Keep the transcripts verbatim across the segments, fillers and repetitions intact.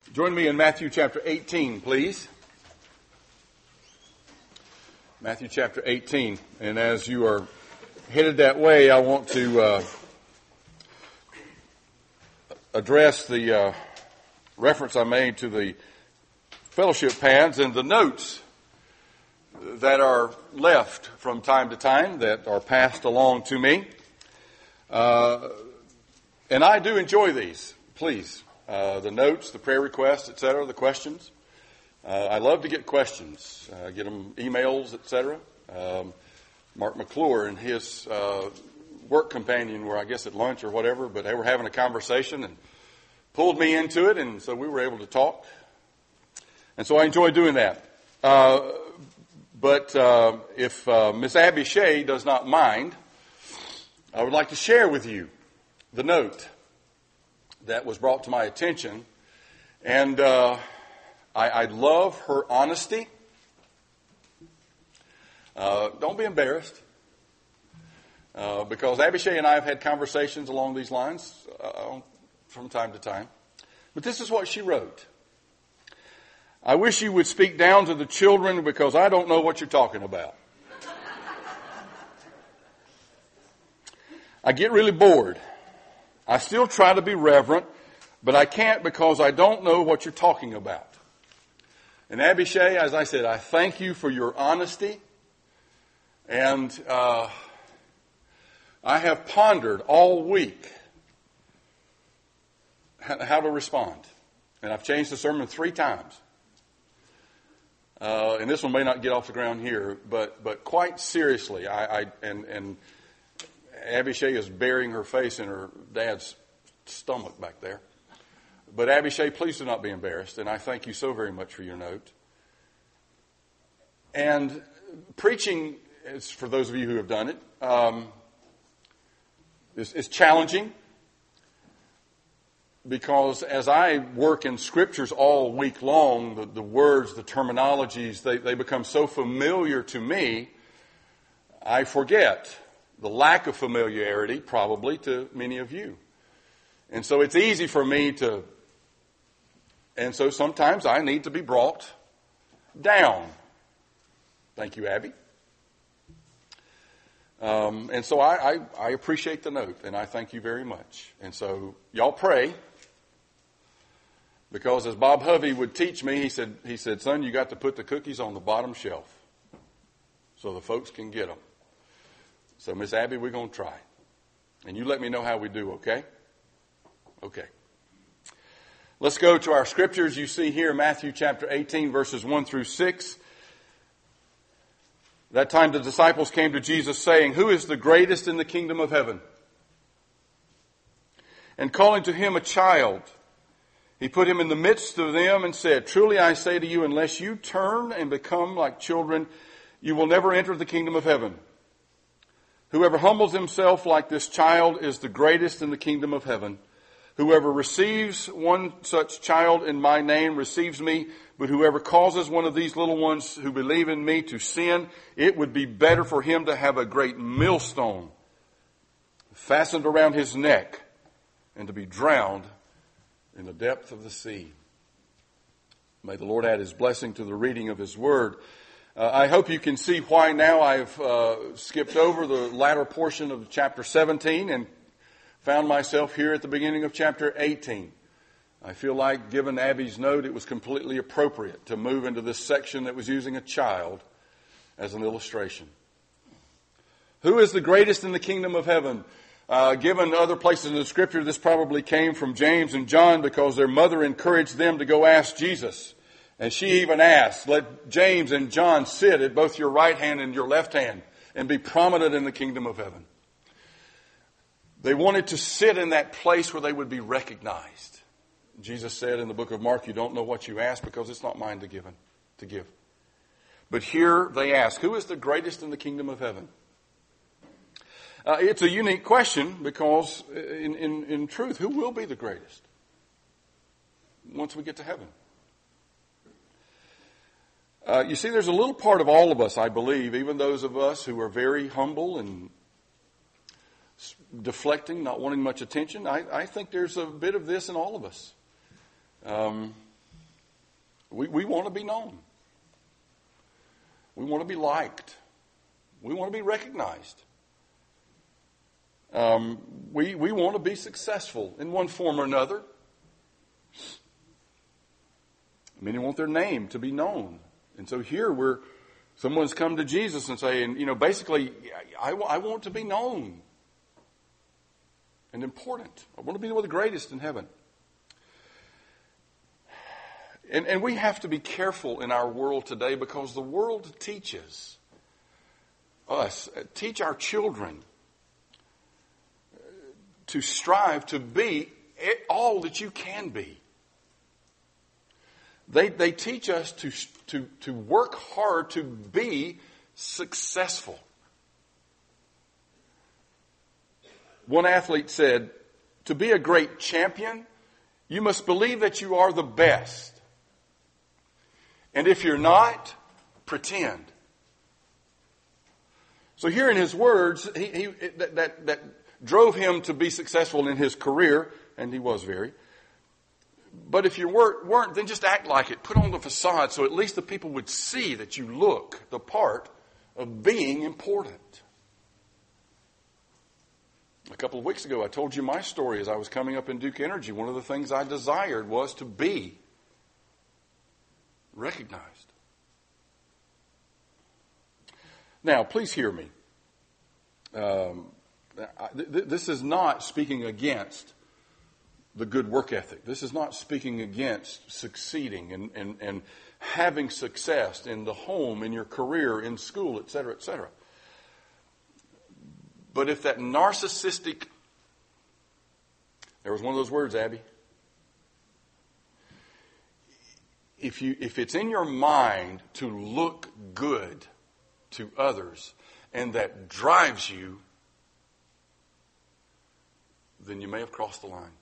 Join me in Matthew chapter eighteen, please. Matthew chapter eighteen. And as you are headed that way, I want to uh, address the uh, reference I made to the fellowship pads and the notes that are left from time to time that are passed along to me. Uh, and I do enjoy these, please. Uh, the notes, the prayer requests, et cetera, the questions. Uh, I love to get questions, uh, get them emails, et cetera. Um, Mark McClure and his uh, work companion were, I guess, at lunch or whatever, but they were having a conversation and pulled me into it, and so we were able to talk. And so I enjoy doing that. Uh, but uh, if uh, Miss Abby Shea does not mind, I would like to share with you the note that was brought to my attention. And uh, I, I love her honesty. Uh, don't be embarrassed. Uh, because Abby Shea and I have had conversations along these lines uh, from time to time. But this is what she wrote. I wish you would speak down to the children because I don't know what you're talking about. I get really bored. I still try to be reverent, but I can't because I don't know what you're talking about. And Abby Shea, as I said, I thank you for your honesty. And uh, I have pondered all week how to respond. And I've changed the sermon three times. Uh, and this one may not get off the ground here, but but quite seriously, I, I and and Abby Shea is burying her face in her dad's stomach back there. But Abby Shea, please do not be embarrassed, and I thank you so very much for your note. And preaching, is, for those of you who have done it, um, is, is challenging because as I work in scriptures all week long, the, the words, the terminologies, they, they become so familiar to me, I forget the lack of familiarity probably to many of you. And so it's easy for me to, and so sometimes I need to be brought down. Thank you, Abby. Um, and so I, I, I appreciate the note, and I thank you very much. And so y'all pray, because as Bob Hovey would teach me, he said, he said, son, you got to put the cookies on the bottom shelf so the folks can get them. So, Miss Abby, we're going to try. And you let me know how we do, okay? Okay. Let's go to our scriptures. You see here Matthew chapter eighteen, verses one through six. That time the disciples came to Jesus saying, who is the greatest in the kingdom of heaven? And calling to him a child, he put him in the midst of them and said, truly I say to you, unless you turn and become like children, you will never enter the kingdom of heaven. Whoever humbles himself like this child is the greatest in the kingdom of heaven. Whoever receives one such child in my name receives me, but whoever causes one of these little ones who believe in me to sin, it would be better for him to have a great millstone fastened around his neck and to be drowned in the depth of the sea. May the Lord add his blessing to the reading of his word. Uh, I hope you can see why now I've uh, skipped over the latter portion of chapter seventeen and found myself here at the beginning of chapter eighteen. I feel like, given Abby's note, it was completely appropriate to move into this section that was using a child as an illustration. Who is the greatest in the kingdom of heaven? Uh, given other places in the scripture, this probably came from James and John because their mother encouraged them to go ask Jesus. And she even asked, let James and John sit at both your right hand and your left hand and be prominent in the kingdom of heaven. They wanted to sit in that place where they would be recognized. Jesus said in the book of Mark, you don't know what you ask because it's not mine to give. To give. But here they ask, who is the greatest in the kingdom of heaven? Uh, it's a unique question because in, in, in truth, who will be the greatest once we get to heaven? Uh, you see, there's a little part of all of us, I believe, even those of us who are very humble and deflecting, not wanting much attention. I, I think there's a bit of this in all of us. Um, We, we want to be known. We want to be liked. We want to be recognized. Um, we, we want to be successful in one form or another. Many want their name to be known. And so here we're, someone's come to Jesus and saying, you know, basically, I, I want to be known and important. I want to be one of the greatest in heaven. And, and we have to be careful in our world today because the world teaches us, teach our children to strive to be all that you can be. They, they teach us to, to, to work hard to be successful. One athlete said, to be a great champion, you must believe that you are the best. And if you're not, pretend. So here in his words, he, he, that, that, that drove him to be successful in his career, and he was very. But if you weren't, weren't, then just act like it. Put on the facade so at least the people would see that you look the part of being important. A couple of weeks ago, I told you my story as I was coming up in Duke Energy. One of the things I desired was to be recognized. Now, please hear me. Um, th- this is not speaking against the good work ethic. This is not speaking against succeeding and, and, and having success in the home, in your career, in school, et cetera, et cetera. But if that narcissistic, there was one of those words, Abby. If you, if it's in your mind to look good to others and that drives you, then you may have crossed the line.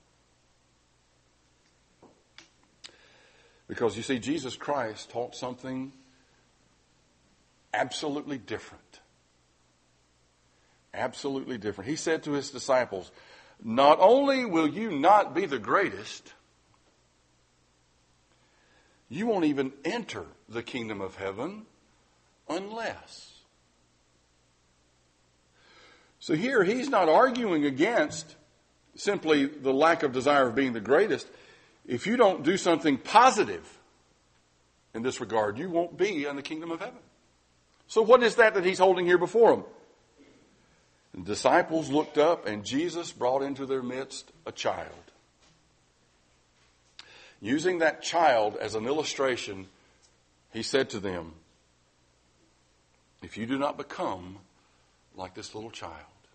Because you see, Jesus Christ taught something absolutely different. Absolutely different. He said to his disciples, not only will you not be the greatest, you won't even enter the kingdom of heaven unless. So here he's not arguing against simply the lack of desire of being the greatest. If you don't do something positive in this regard, you won't be in the kingdom of heaven. So what is that that he's holding here before them? The disciples looked up and Jesus brought into their midst a child. Using that child as an illustration, he said to them, if you do not become like this little child,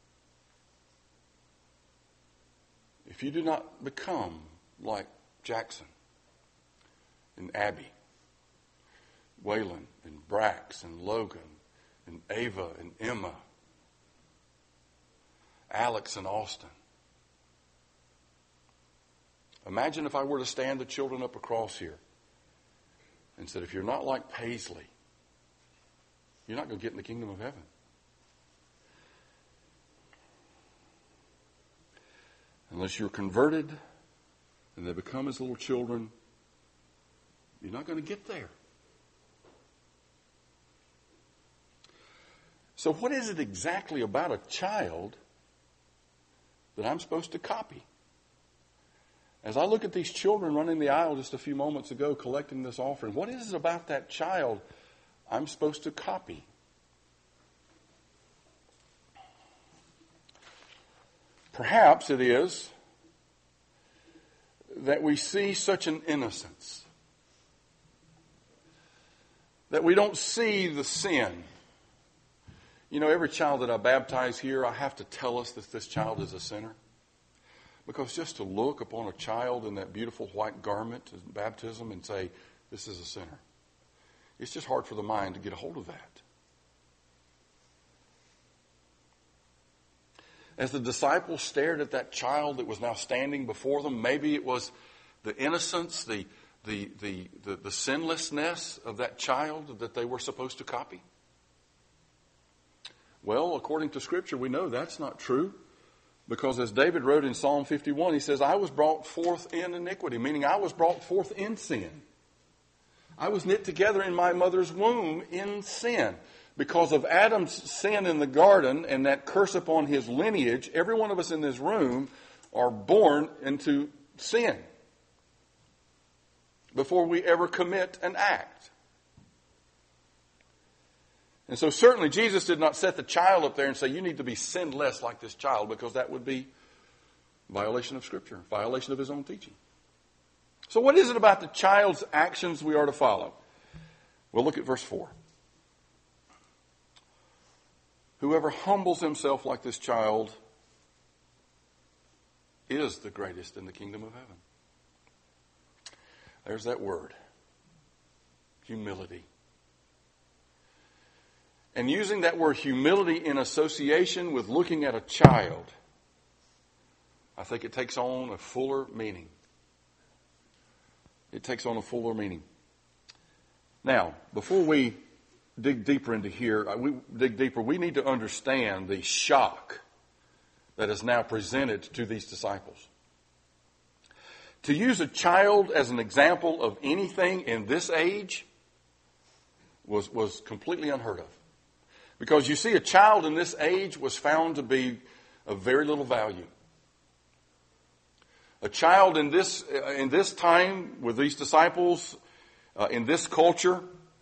if you do not become like Jackson and Abby, Waylon and Brax and Logan and Ava and Emma, Alex and Austin. Imagine if I were to stand the children up across here and said, if you're not like Paisley, you're not going to get in the kingdom of heaven. Unless you're converted and they become as little children, you're not going to get there. So what is it exactly about a child that I'm supposed to copy? As I look at these children running the aisle just a few moments ago collecting this offering, what is it about that child I'm supposed to copy? Perhaps it is that we see such an innocence, that we don't see the sin. You know, every child that I baptize here, I have to tell us that this child is a sinner. Because just to look upon a child in that beautiful white garment in baptism and say, this is a sinner, it's just hard for the mind to get a hold of that. As the disciples stared at that child that was now standing before them, maybe it was the innocence, the, the, the, the, the sinlessness of that child that they were supposed to copy. Well, according to Scripture, we know that's not true. Because as David wrote in Psalm fifty-one, he says, I was brought forth in iniquity, meaning I was brought forth in sin. I was knit together in my mother's womb in sin. Because of Adam's sin in the garden and that curse upon his lineage, every one of us in this room are born into sin before we ever commit an act. And so certainly Jesus did not set the child up there and say, you need to be sinless like this child, because that would be violation of Scripture, violation of his own teaching. So what is it about the child's actions we are to follow? Well, look at verse four. Whoever humbles himself like this child is the greatest in the kingdom of heaven. There's that word. Humility. And using that word humility in association with looking at a child, I think it takes on a fuller meaning. It takes on a fuller meaning. Now, before we dig deeper into here, we dig deeper, we need to understand the shock that is now presented to these disciples. To use a child as an example of anything in this age was, was completely unheard of. Because you see, a child in this age was found to be of very little value. A child in this in this time with these disciples, uh, in this culture,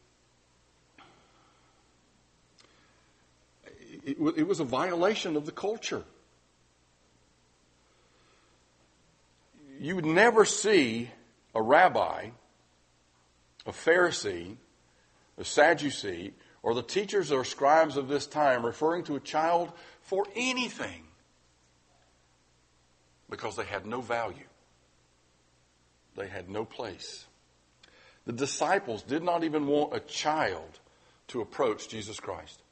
it, it was a violation of the culture. You would never see a rabbi, a Pharisee, a Sadducee, or the teachers or scribes of this time referring to a child for anything, because they had no value. They had no place. The disciples did not even want a child to approach Jesus Christ.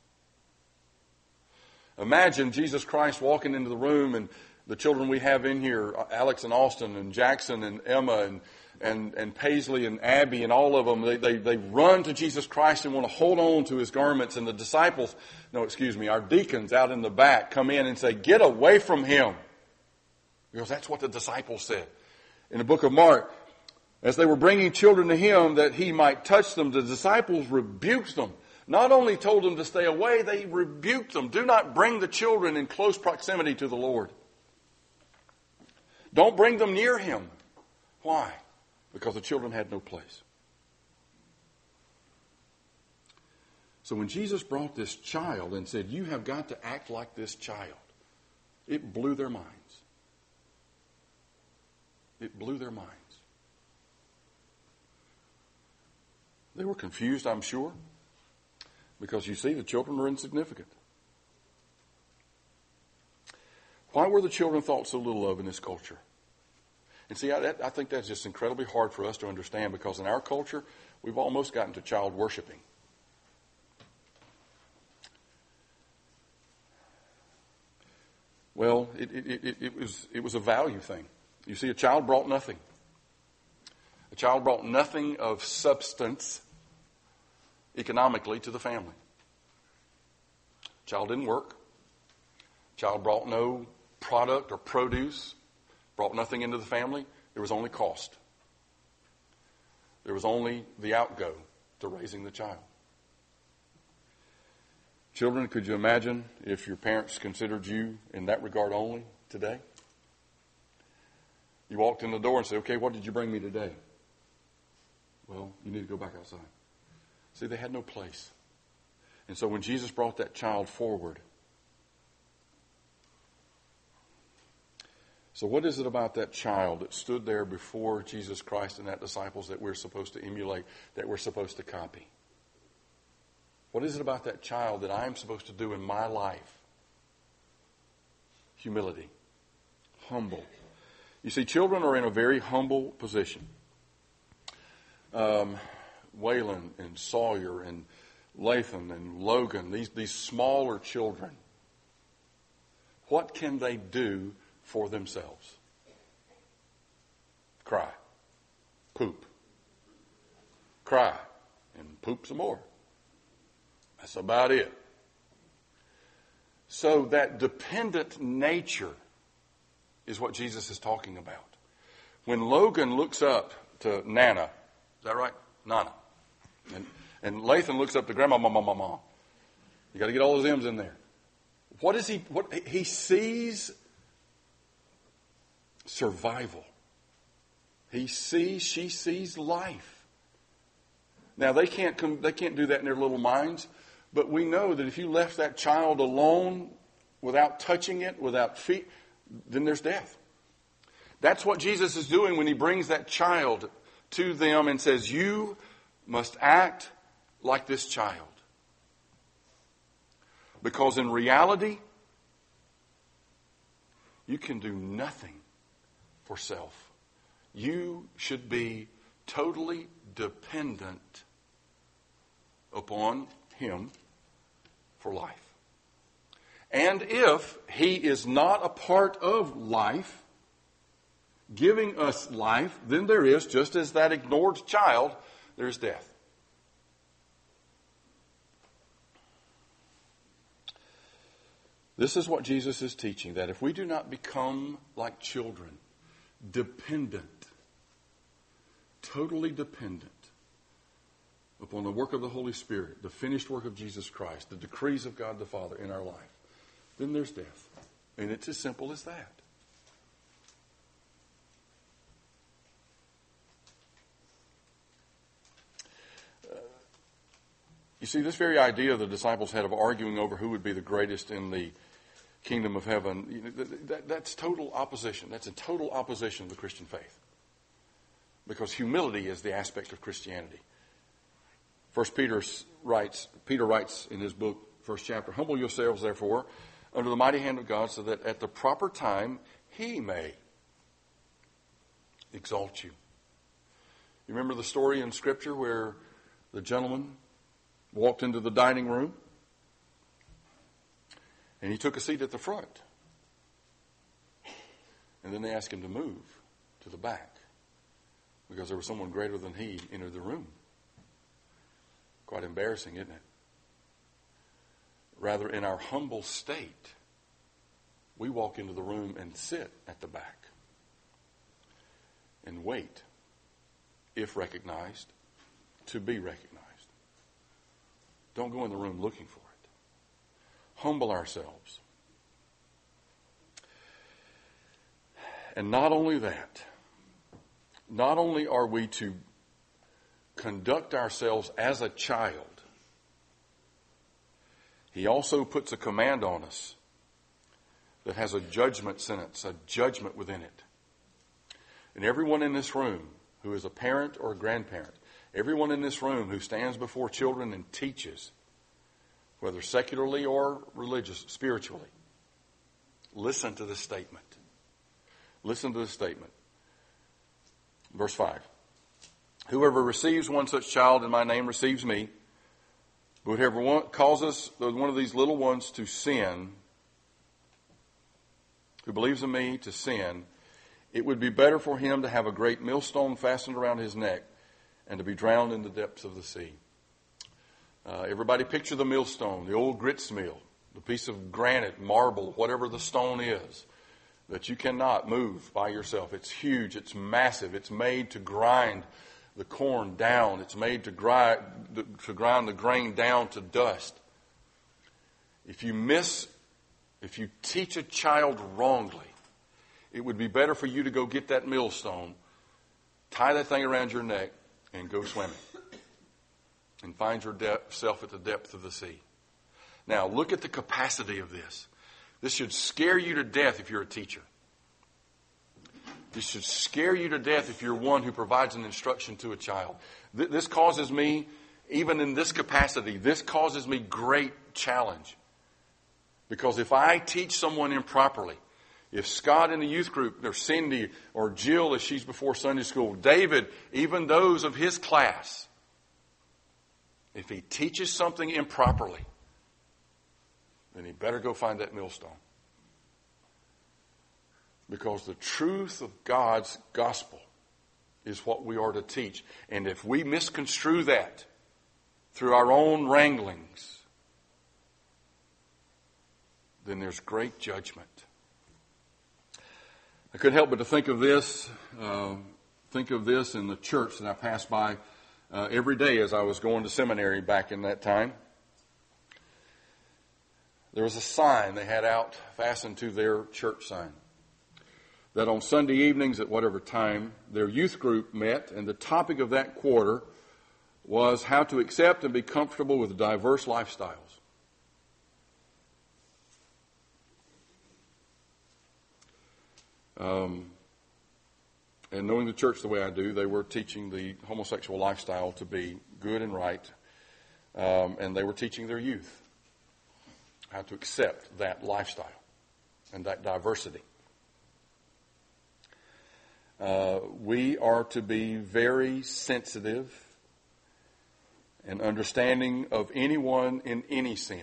Imagine Jesus Christ walking into the room, and the children we have in here, Alex and Austin and Jackson and Emma and and, and Paisley and Abby and all of them, they, they, they run to Jesus Christ and want to hold on to his garments. And the disciples, no, excuse me, our deacons out in the back come in and say, get away from him. Because that's what the disciples said. In the book of Mark, as they were bringing children to him that he might touch them, the disciples rebuked them. Not only told them to stay away, they rebuked them. Do not bring the children in close proximity to the Lord. Don't bring them near him. Why? Because the children had no place. So when Jesus brought this child and said, you have got to act like this child, it blew their minds. It blew their minds. They were confused, I'm sure, because you see, the children were insignificant. Why were the children thought so little of in this culture? And see, I, I think that's just incredibly hard for us to understand, because in our culture, we've almost gotten to child worshiping. Well, it, it, it, it was it was a value thing. You see, a child brought nothing. A child brought nothing of substance economically to the family. Child didn't work. Child brought no product or produce, brought nothing into the family. There was only cost. There was only the outgo to raising the child. Children, could you imagine if your parents considered you in that regard only today? You walked in the door and said, okay, what did you bring me today? Well, you need to go back outside. See, they had no place. And so when Jesus brought that child forward, so what is it about that child that stood there before Jesus Christ and that disciples that we're supposed to emulate, that we're supposed to copy? What is it about that child that I'm supposed to do in my life? Humility. Humble. You see, children are in a very humble position. Um, Waylon and Sawyer and Latham and Logan, these, these smaller children, what can they do for themselves? Cry. Poop. Cry. And poop some more. That's about it. So that dependent nature is what Jesus is talking about. When Logan looks up to Nana, is that right? Nana. And, and Lathan looks up to Grandma, Mama, Mama. You got to get all those M's in there. What is he? What he sees survival. He sees, she sees life. Now they can't come, they can't do that in their little minds, but we know that if you left that child alone without touching it, without feet, then there's death. That's what Jesus is doing when he brings that child to them and says, you must act like this child. Because in reality, you can do nothing for self. You should be totally dependent upon him for life. And if he is not a part of life, giving us life, then there is, just as that ignored child, there's death. This is what Jesus is teaching, that if we do not become like children, dependent, totally dependent upon the work of the Holy Spirit, the finished work of Jesus Christ, the decrees of God the Father in our life, then there's death. And it's as simple as that. Uh, you see, this very idea the disciples had of arguing over who would be the greatest in the kingdom of heaven, you know, that, that, that's total opposition. That's in total opposition to the Christian faith. Because humility is the aspect of Christianity. First Peter writes, Peter writes in his book, first chapter, humble yourselves therefore under the mighty hand of God, so that at the proper time he may exalt you. You remember the story in Scripture where the gentleman walked into the dining room and he took a seat at the front. And then they asked him to move to the back because there was someone greater than he entered the room. Quite embarrassing, isn't it? Rather, in our humble state, we walk into the room and sit at the back and wait, if recognized, to be recognized. Don't go in the room looking for it. Humble ourselves. And not only that, not only are we to conduct ourselves as a child, he also puts a command on us that has a judgment sentence, a judgment within it. And everyone in this room who is a parent or a grandparent, everyone in this room who stands before children and teaches, whether secularly or religious, spiritually, listen to this statement. Listen to this statement. Verse five. Whoever receives one such child in my name receives me. But whoever one causes one of these little ones to sin, who believes in me to sin, it would be better for him to have a great millstone fastened around his neck and to be drowned in the depths of the sea. Uh, everybody picture the millstone, the old grits mill, the piece of granite, marble, whatever the stone is, that you cannot move by yourself. It's huge. It's massive. It's made to grind the corn down. It's made to grind, to grind the grain down to dust. If you miss, if you teach a child wrongly, it would be better for you to go get that millstone, tie that thing around your neck, and go swimming. And find yourself at the depth of the sea. Now, look at the capacity of this. This should scare you to death if you're a teacher. This should scare you to death if you're one who provides an instruction to a child. This causes me, even in this capacity, this causes me great challenge. Because if I teach someone improperly, if Scott in the youth group, or Cindy, or Jill as she's before Sunday school, David, even those of his class, if he teaches something improperly, then he better go find that millstone. Because the truth of God's gospel is what we are to teach. And if we misconstrue that through our own wranglings, then there's great judgment. I couldn't help but to think of this, uh, think of this in the church that I passed by uh, every day as I was going to seminary back in that time. There was a sign they had out fastened to their church sign that on Sunday evenings at whatever time their youth group met, and the topic of that quarter was how to accept and be comfortable with diverse lifestyles. Um, and knowing the church the way I do, they were teaching the homosexual lifestyle to be good and right, um, and they were teaching their youth how to accept that lifestyle and that diversity. Uh, we are to be very sensitive and understanding of anyone in any sin.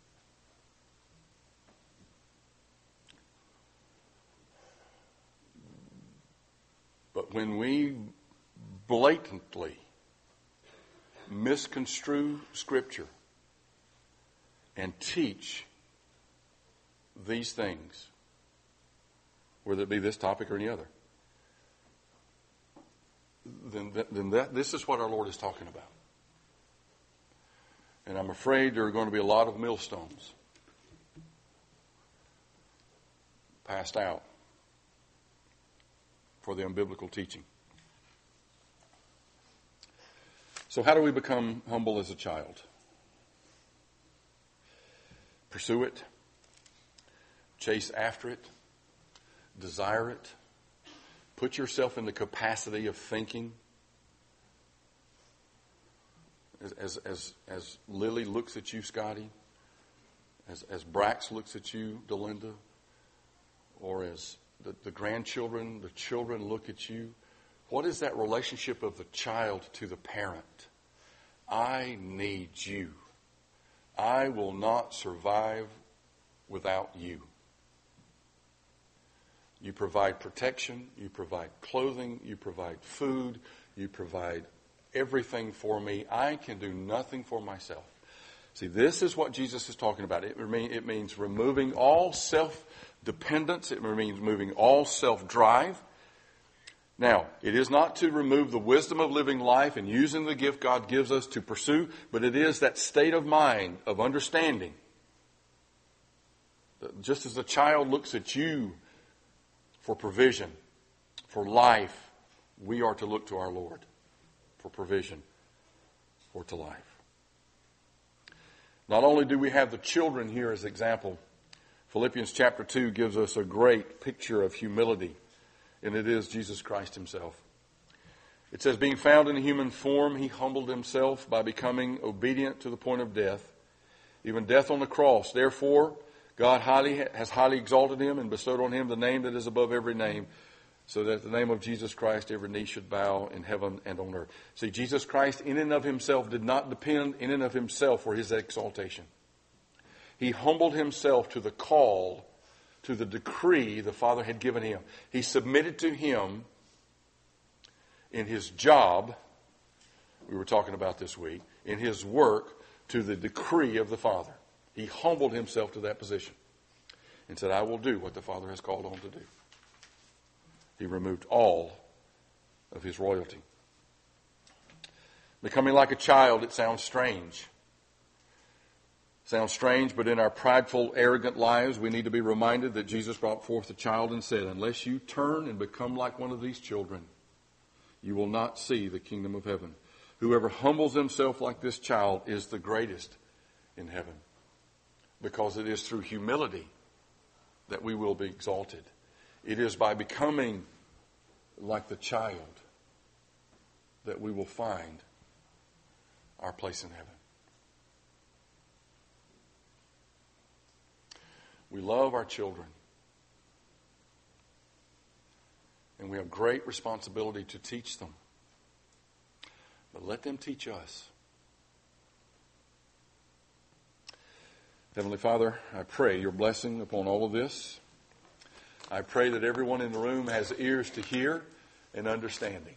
But when we blatantly misconstrue Scripture and teach these things, whether it be this topic or any other, then, that, then that, this is what our Lord is talking about. And I'm afraid there are going to be a lot of millstones passed out for the unbiblical teaching. So how do we become humble as a child? Pursue it. Chase after it. Desire it. Put yourself in the capacity of thinking. As, as, as, as Lily looks at you, Scotty, as, as Brax looks at you, Delinda, or as the, the grandchildren, the children look at you, what is that relationship of the child to the parent? I need you. I will not survive without you. You provide protection, you provide clothing, you provide food, you provide everything for me. I can do nothing for myself. See, this is what Jesus is talking about. It, mean, it means removing all self-dependence. It means removing all self-drive. Now, it is not to remove the wisdom of living life and using the gift God gives us to pursue, but it is that state of mind of understanding. Just as the child looks at you for provision, for life, we are to look to our Lord for provision or to life. Not only do we have the children here as example, Philippians chapter two gives us a great picture of humility, and it is Jesus Christ himself. It says, being found in a human form, he humbled himself by becoming obedient to the point of death, even death on the cross. Therefore, God highly has highly exalted him and bestowed on him the name that is above every name, so that at the name of Jesus Christ every knee should bow in heaven and on earth. See, Jesus Christ in and of himself did not depend in and of himself for his exaltation. He humbled himself to the call, to the decree the Father had given him. He submitted to him in his job, we were talking about this week, in his work, to the decree of the Father. He humbled himself to that position and said, I will do what the Father has called on to do. He removed all of his royalty. Becoming like a child, it sounds strange. Sounds strange, but in our prideful, arrogant lives, we need to be reminded that Jesus brought forth a child and said, unless you turn and become like one of these children, you will not see the kingdom of heaven. Whoever humbles himself like this child is the greatest in heaven. Because it is through humility that we will be exalted. It is by becoming like the child that we will find our place in heaven. We love our children. And we have great responsibility to teach them. But let them teach us. Heavenly Father, I pray your blessing upon all of this. I pray that everyone in the room has ears to hear and understanding.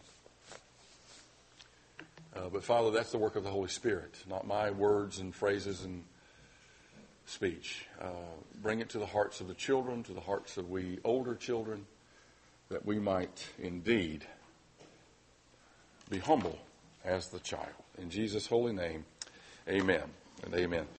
Uh, but Father, that's the work of the Holy Spirit, not my words and phrases and speech. Uh, bring it to the hearts of the children, to the hearts of we older children, that we might indeed be humble as the child. In Jesus' holy name, amen and amen.